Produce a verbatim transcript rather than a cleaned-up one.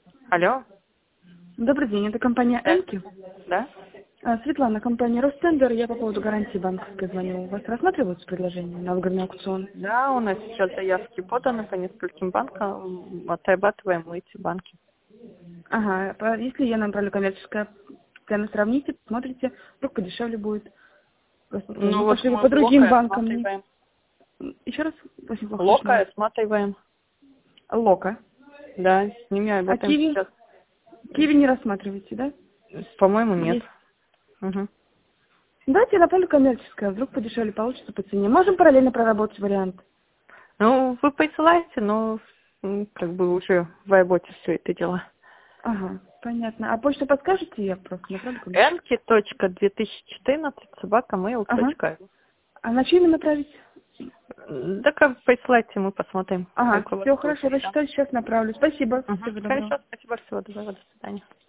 Алло. Добрый день, это компания Да. «Энки». Да? А, Светлана, компания «Ростендер». Я по поводу гарантии банковской звоню. У вас рассматриваются предложения на выгодный аукцион? Да, у нас сейчас заявки поданы по нескольким банкам. Отрабатываем мы эти банки. Ага, по- если я направлю коммерческое, цены сравните, смотрите, вдруг подешевле будет. Просто Ну мы вот пошли мы по в Лока другим банкам. осматриваем. Еще раз, очень плохо Лока слышно. осматриваем. Лока. Да, с ними А работаем Киви? сейчас. Киви не рассматриваете, да? По-моему, нет. Есть. Угу. Давайте я направлю коммерческое, вдруг подешевле получится по цене. Можем параллельно проработать вариант. Ну, вы присылаете, но м, как бы уже в работе все это дело. Ага, понятно. А почту подскажете? Я просто направлю коммерческое. энки точка две тысячи четырнадцать собака мейл Ага. точка ру. А на чье имя направить? Да как присылайте, мы посмотрим. Ага, Как у вас все хорошо, получится. рассчитаю, сейчас направлю. Спасибо. Угу. Всего доброго. Хорошо, спасибо, всего доброго, до свидания.